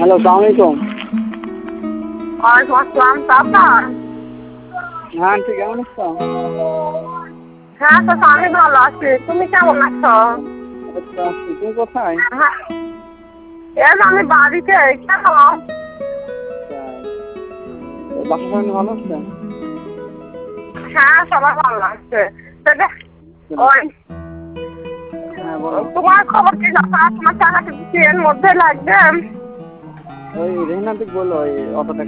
Hello, আসসালামু আলাইকুম। ওয়ালাইকুম আসসালাম। তারপর হ্যাঁ আন্টি, কেমন আছো? হ্যাঁ তো আমি ভালো আছি, তুমি কেমন আছো? এই তো আছি। তুমি কোথায়? হ্যাঁ, এই যে আমি বাড়িতে। কেন? তাই। বাসার সবাই ভালো আছে? হ্যাঁ সবাই ভালো আছে। তবে ওই হ্যাঁ বলো। তোমার খবর কি? তোমার টাকাটা কি এর মধ্যে লাগবে? ওই রেহান আন্টি বললো ওই অটোটা